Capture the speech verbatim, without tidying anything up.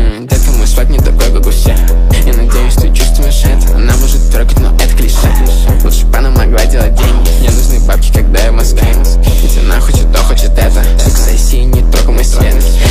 М-м, детка, мой сват не такой, как у всех. Я надеюсь, ты чувствуешь это. Она может трогать, но это клише. Лучше бы она могла делать деньги. Мне нужны бабки, когда я в Москве. Ведь она хочет то, хочет это. Так сессии не только мой свет.